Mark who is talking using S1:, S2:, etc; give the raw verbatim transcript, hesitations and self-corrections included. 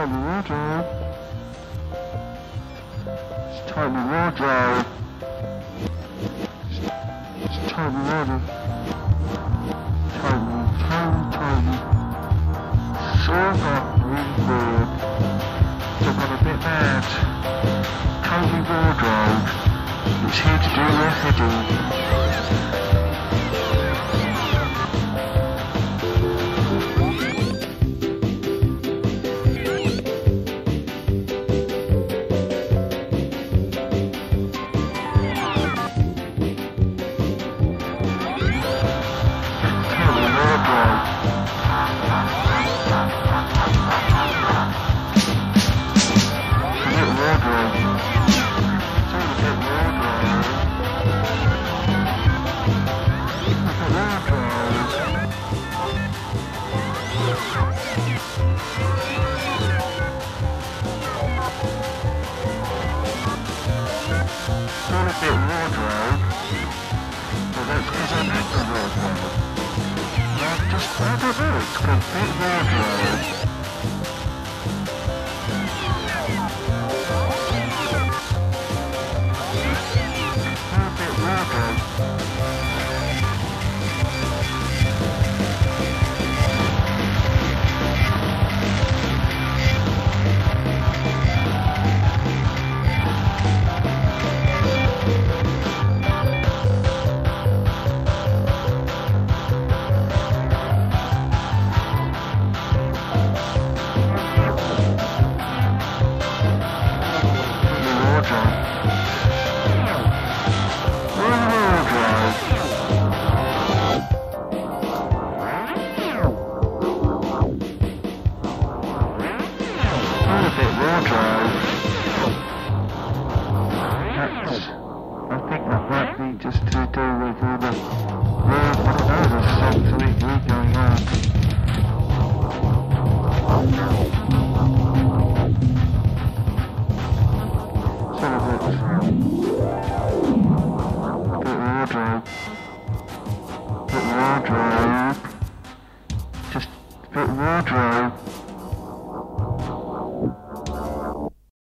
S1: tidy wardrobe. It's tidy wardrobe. It's tidy wardrobe. Tidy, tidy, tidy. So I got really bored. So I got a bit mad. Tidy wardrobe. It's here to do your heading. Just a bit wardrobe.